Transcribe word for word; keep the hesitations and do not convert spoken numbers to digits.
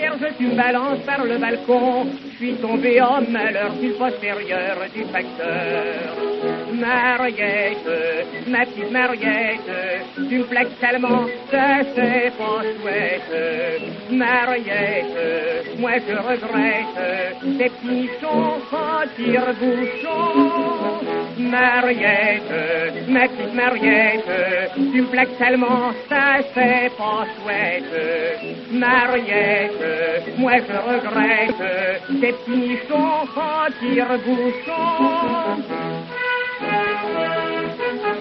concierge, tu me balances par le balcon. Je suis tombé en malheur du postérieur du facteur. Mariette, ma petite Mariette, tu me plaques tellement que c'est pas chouette. Mariette, moi je regrette tes petits nichons sans tire-bouchons. Mariette, ma petite Mariette, tu me plaques tellement ça c'est pas chouette. Mariette, moi je regrette tes petits nichons sans tire-bouchons.